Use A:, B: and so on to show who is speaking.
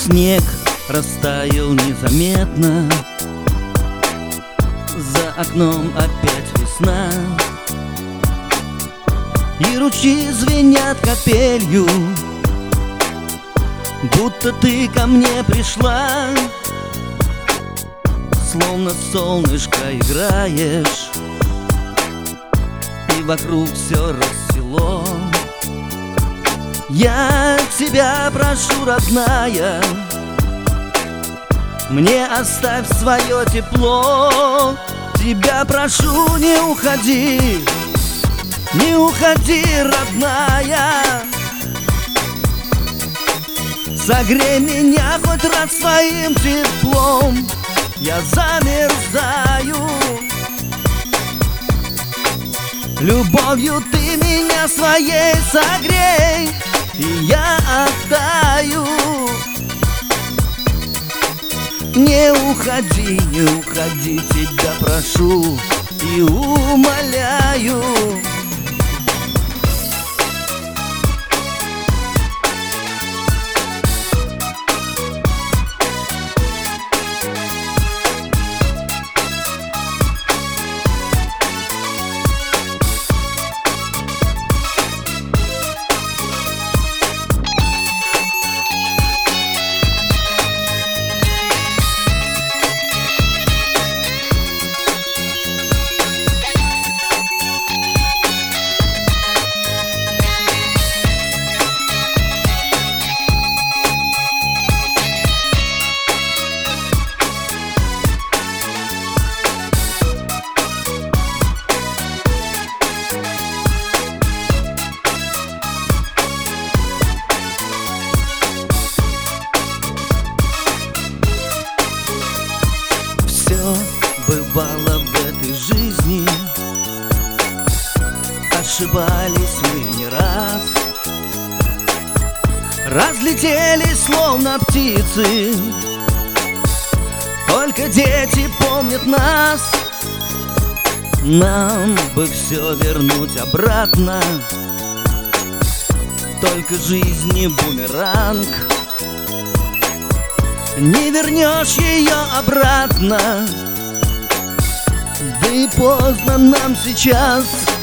A: Снег растаял незаметно, за окном опять весна, и ручьи звенят капелью, будто ты ко мне пришла. Словно солнышко играешь, и вокруг все рассвело. Я тебя прошу, родная, мне оставь свое тепло. Тебя прошу, не уходи, не уходи, родная. Согрей меня хоть раз своим теплом, я замерзаю. Любовью ты меня своей согрей, и я оттаю. Не уходи, не уходи, тебя прошу и умоляю. Бывало в этой жизни, ошибались мы не раз, разлетелись словно птицы, только дети помнят нас. Нам бы все вернуть обратно, только жизнь не бумеранг. Не вернешь ее обратно, да и поздно нам сейчас.